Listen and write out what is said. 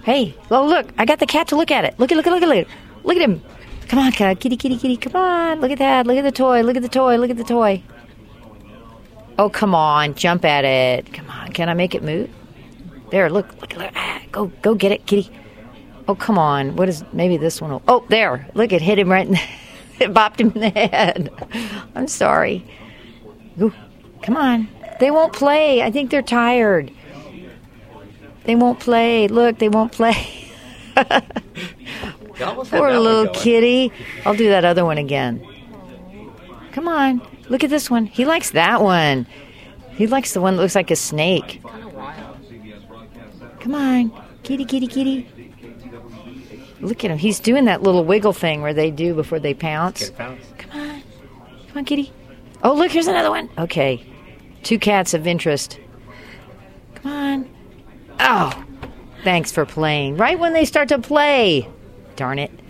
Hey, oh, look. I got the cat to look at it. Look at it. Look at him. Come on, cat. Kitty. Come on. Look at that. Look at the toy. Oh, come on. Jump at it. Come on. Can I make it move? There, look. Go get it, kitty. Oh, come on. Maybe this one will... Oh, there. Look, it hit him right in it bopped him in the head. I'm sorry. Ooh, come on. They won't play. I think they're tired. They won't play. Look, they won't play. Poor little kitty. I'll do that other one again. Come on. Look at this one. He likes that one. He likes the one that looks like a snake. Come on. Kitty. Look at him. He's doing that little wiggle thing where they do before they pounce. Come on, kitty. Oh, look, here's another one. Okay. 2 cats of interest. Come on. Oh, thanks for playing. Right when they start to play. Darn it.